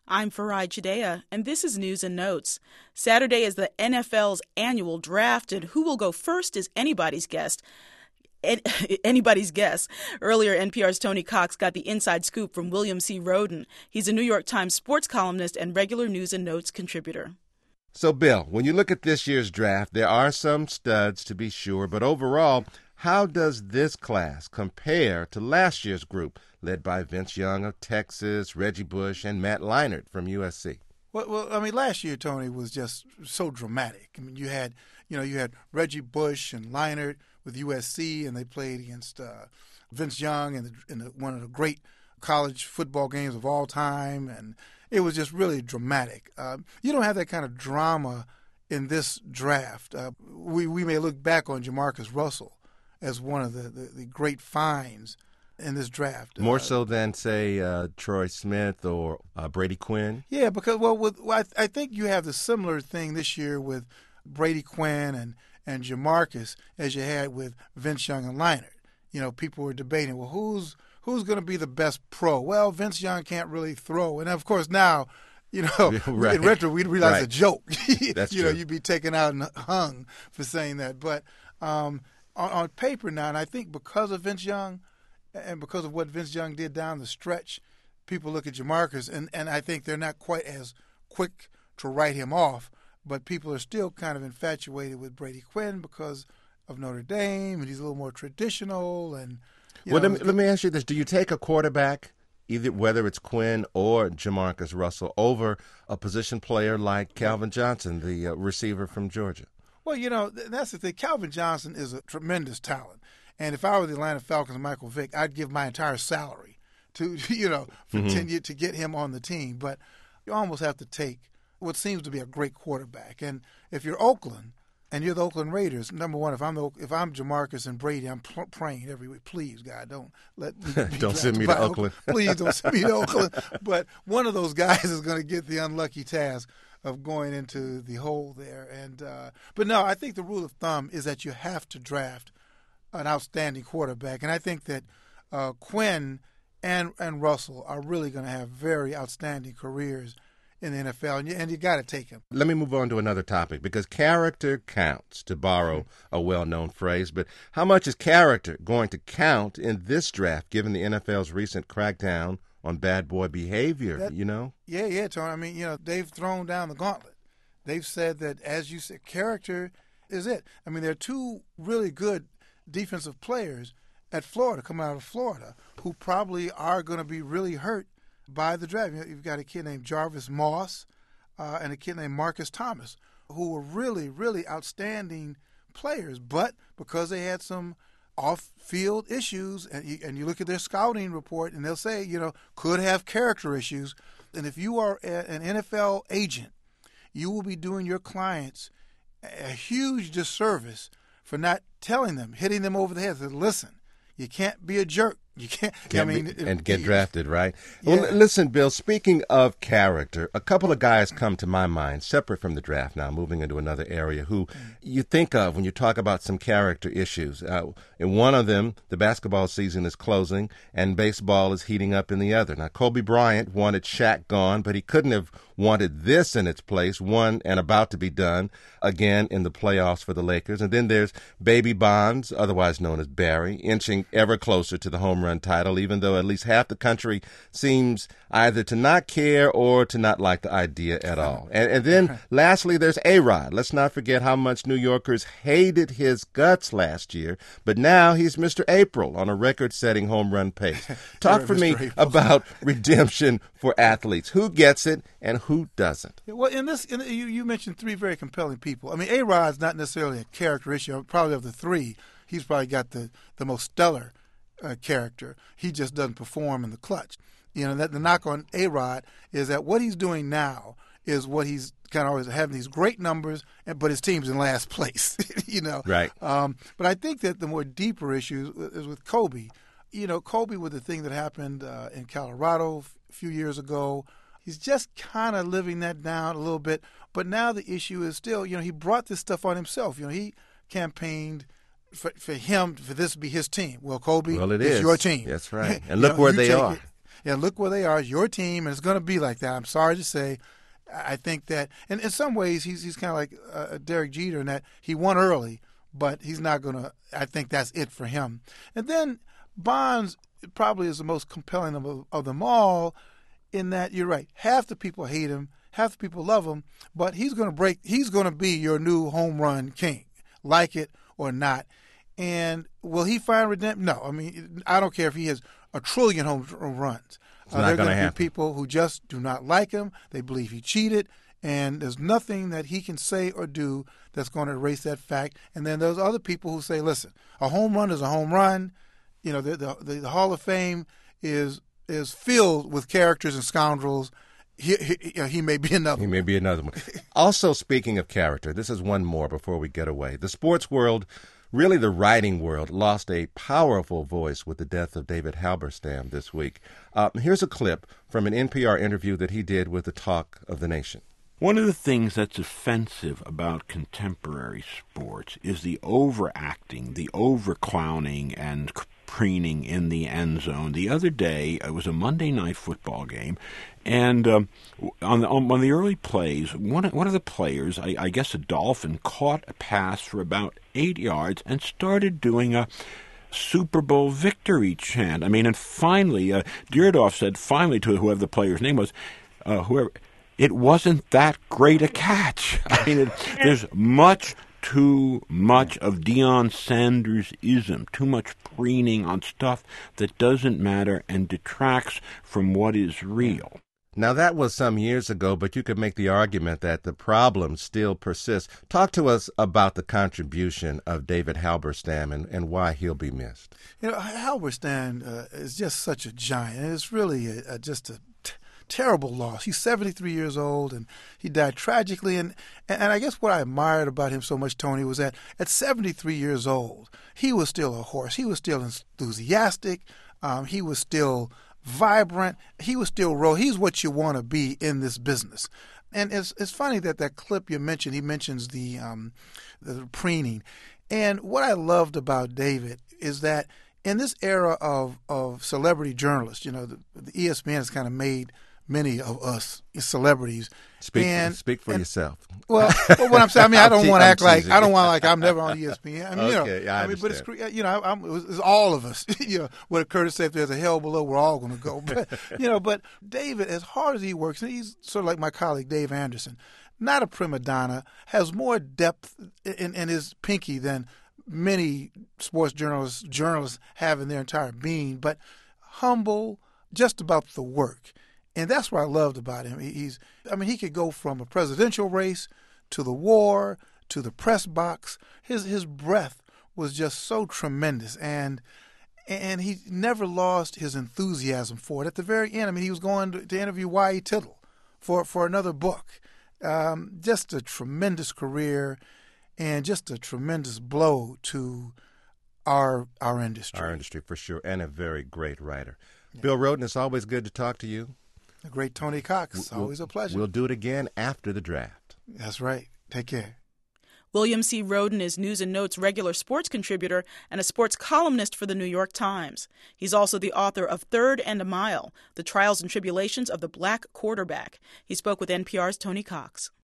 I'm Farai Chidea, and this is News and Notes. Saturday is the NFL's annual draft, and who will go first is anybody's guess. Earlier, NPR's Tony Cox got the inside scoop from William C. Roden. He's a New York Times sports columnist and regular News and Notes contributor. So, Bill, when you look at this year's draft, there are some studs to be sure, but overall, how does this class compare to last year's group, led by Vince Young of Texas, Reggie Bush, and Matt Leinart from USC? Well, I mean, last year, Tony, was just so dramatic. I mean, you had Reggie Bush and Leinart with USC, and they played against Vince Young in one of the great college football games of all time, and it was just really dramatic. You don't have that kind of drama in this draft. We may look back on Jamarcus Russell as one of the great finds in this draft. More so than, say, Troy Smith or Brady Quinn? Yeah, because, I think you have the similar thing this year with Brady Quinn and Jamarcus as you had with Vince Young and Leinart. You know, people were debating, well, who's going to be the best pro? Well, Vince Young can't really throw. And, of course, now, right. In retro, we'd realize right. a joke. That's true. You'd be taken out and hung for saying that. But on paper now, and I think because of Vince Young and because of what Vince Young did down the stretch, people look at Jamarcus, and I think they're not quite as quick to write him off, but people are still kind of infatuated with Brady Quinn because of Notre Dame, and he's a little more traditional. And let me ask you this. Do you take a quarterback, either whether it's Quinn or Jamarcus Russell, over a position player like Calvin Johnson, the receiver from Georgia? Well, that's the thing. Calvin Johnson is a tremendous talent. And if I were the Atlanta Falcons and Michael Vick, I'd give my entire salary to, for 10 years to get him on the team. But you almost have to take what seems to be a great quarterback. And if you're Oakland and you're the Oakland Raiders, number one, if I'm Jamarcus and Brady, I'm praying every week, please, God, don't let me don't send me to Oakland. Please don't send me to Oakland. But one of those guys is going to get the unlucky task of going into the hole there. And but no, I think the rule of thumb is that you have to draft an outstanding quarterback. And I think that Quinn and Russell are really going to have very outstanding careers in the NFL, and you got to take him. Let me move on to another topic, because character counts, to borrow a well-known phrase. But how much is character going to count in this draft, given the NFL's recent crackdown on bad boy behavior, Yeah, Tony. I mean, they've thrown down the gauntlet. They've said that, as you said, character is it. I mean, there are two really good defensive players at Florida, coming out of Florida, who probably are going to be really hurt by the draft. You've got a kid named Jarvis Moss and a kid named Marcus Thomas, who were really, really outstanding players, but because they had some off-field issues, and you look at their scouting report, and they'll say, could have character issues. And if you are an NFL agent, you will be doing your clients a huge disservice for not telling them, hitting them over the head. Say, listen, you can't be a jerk. You can't get drafted, right? Yeah. Well, listen, Bill, speaking of character, a couple of guys come to my mind, separate from the draft now, moving into another area, who you think of when you talk about some character issues. In one of them, the basketball season is closing, and baseball is heating up in the other. Now, Kobe Bryant wanted Shaq gone, but he couldn't have wanted this in its place, one and about to be done again in the playoffs for the Lakers. And then there's Baby Bonds, otherwise known as Barry, inching ever closer to the home run title, even though at least half the country seems either to not care or to not like the idea at all. And then lastly, there's A-Rod. Let's not forget how much New Yorkers hated his guts last year, but now he's Mr. April on a record-setting home run pace. Talk for me about redemption for athletes. Who gets it and who doesn't? Well, you mentioned three very compelling people. I mean, A-Rod's not necessarily a character issue. Probably of the three, he's probably got the most stellar character. He just doesn't perform in the clutch. That the knock on A-Rod is that what he's doing now is what he's kind of always having these great numbers, but his team's in last place. Right. But I think that the more deeper issue is with Kobe. Kobe, with the thing that happened in Colorado a few years ago, he's just kind of living that down a little bit. But now the issue is still, he brought this stuff on himself. He campaigned for this to be his team. Well, Kobe, it it's is your team. That's right. And look where they are. Yeah, look where they are. It's your team, and it's going to be like that. I'm sorry to say. I think that, and in some ways, he's kind of like Derek Jeter in that he won early, but he's not going to. I think that's it for him. And then Bonds probably is the most compelling of them all, in that you're right. Half the people hate him, half the people love him, but he's going to be your new home run king, like it or not. And will he find redemption? No. I mean, I don't care if he has a trillion home runs. It's not going to happen. Be people who just do not like him. They believe he cheated, and there's nothing that he can say or do that's going to erase that fact. And then there's other people who say, listen, a home run is a home run. You know, the Hall of Fame is filled with characters and scoundrels. He may be another one. He may be another one. Also, speaking of character, this is one more before we get away. The sports world, really the writing world, lost a powerful voice with the death of David Halberstam this week. Here's a clip from an NPR interview that he did with the Talk of the Nation. One of the things that's offensive about contemporary sports is the overacting, the over-clowning and preening in the end zone. The other day, it was a Monday night football game, and on the early plays, one of the players, I guess a Dolphin, caught a pass for about 8 yards and started doing a Super Bowl victory chant. I mean, and finally, Dierdorf said finally to whoever the player's name was, it wasn't that great a catch. I mean, there's too much of Deion Sanders-ism, too much preening on stuff that doesn't matter and detracts from what is real. Now, that was some years ago, but you could make the argument that the problem still persists. Talk to us about the contribution of David Halberstam and why he'll be missed. You know, Halberstam is just such a giant. It's really just a terrible loss. He's 73 years old, and he died tragically. And I guess what I admired about him so much, Tony, was that at 73 years old, he was still a horse. He was still enthusiastic. He was still vibrant. He was still He's what you want to be in this business. And it's funny that clip you mentioned, he mentions the preening. And what I loved about David is that in this era of celebrity journalists, you know, the ESPN has kind of made many of us celebrities. Speak for yourself. Well, what I'm saying, I mean, I don't want to act like I'm never on ESPN. I mean, okay, I understand. But it's all of us. You know, what Curtis said, if there's a hell below, we're all going to go. But but David, as hard as he works, and he's sort of like my colleague Dave Anderson, not a prima donna, has more depth in his pinky than many sports journalists have in their entire being, but humble just about the work. And that's what I loved about him. He could go from a presidential race to the war to the press box. His breadth was just so tremendous, and he never lost his enthusiasm for it. At the very end, I mean, he was going to interview Y.E. Tittle for another book. Just a tremendous career, and just a tremendous blow to our industry. Our industry, for sure, and a very great writer. Yeah. Bill Rhoden, it's always good to talk to you. The great Tony Cox. Always a pleasure. We'll do it again after the draft. That's right. Take care. William C. Rhoden is News and Notes regular sports contributor and a sports columnist for the New York Times. He's also the author of Third and a Mile, The Trials and Tribulations of the Black Quarterback. He spoke with NPR's Tony Cox.